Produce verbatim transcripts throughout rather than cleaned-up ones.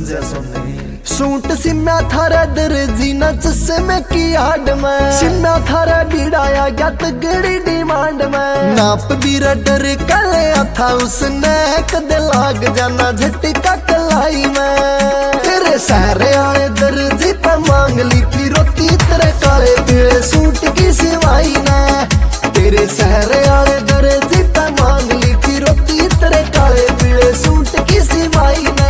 गरजा सुननी। सूट सिम्या थारा दर्जी न चश्मे की आड़ में, सिम्या थारा बिड़ाया गया तगड़ी डिमांड में। नाप दीरा डर कले था उसने कद लाग जाना झटका कलाई में। तेरे सहरे आए दर्जी पे मांग ली फिरोती तेरे काले पीले सूट की सिवाई ने। तेरे सहरे आए दर्जी पे मांग ली फिरोती तेरे काले पीले सूट की सिवाई ने।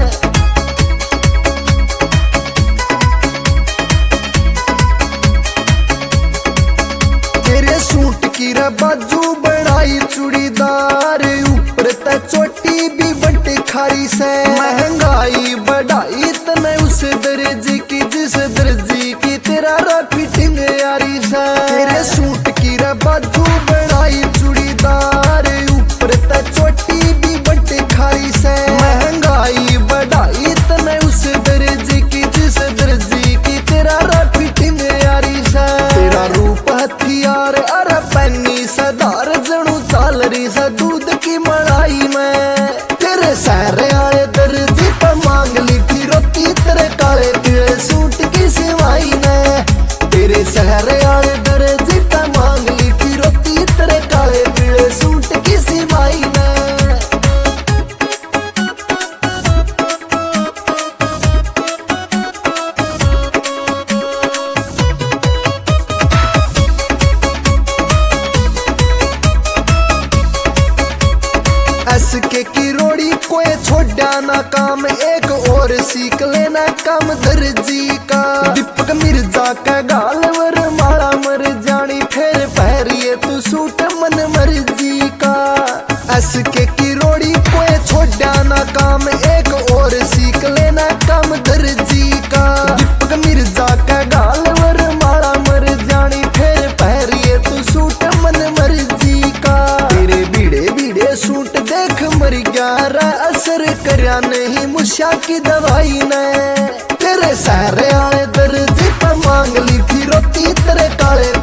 सूट की रे बाजू बढ़ाई चूड़ीदार, ऊपर ते चोटी भी बट खारी से। महंगाई बढ़ाई तने उस दर्जी की जिस दर्जी की तेरा रा फिटिंग यारी से। तेरे सूट की रे बाजू बढ़ाई चूड़ीदार, ऊपर ते चोटी भी बट खारी से। महंगाई बढ़ाई तने उस दर्जी की जिस दर्जी की तेरा रा फिटिंग यारी से। तेरा रूप हथियार अरे पैनी सदार जणू चाल रही सा दूध की मलाई में। तेरे सहरे आए दर्जी पे मांग ली फिरोती तेरे काले पीले सूट की सिवाई ने। तेरे सहरे आए दर्जी पे मांग ली फिरोती तेरे काले पीले सूट की सिवाई ने। एसके की रोड़ी कोई छोड़ा ना काम, एक और सीख लेना काम दर्जी का। दीपक मिर्जा का गाल वर माला मर जानी, फिर पहरिए तू सूट मन मर्जी का। एसके की रोड़ी कोई छोड़ा ना काम, एक और सीख लेना काम दर्जी का। दीपक मिर्जा का गाल वर माला मर जानी, फिर पहरिए तू सूट मन मर्जी का। तेरे बीड़े बीड़े सूट देख मर गया रा, असर करया नहीं मुश्या की दवाई ने। तेरे सहरे आए दर्जी पे मांग ली फिरोती तेरे काले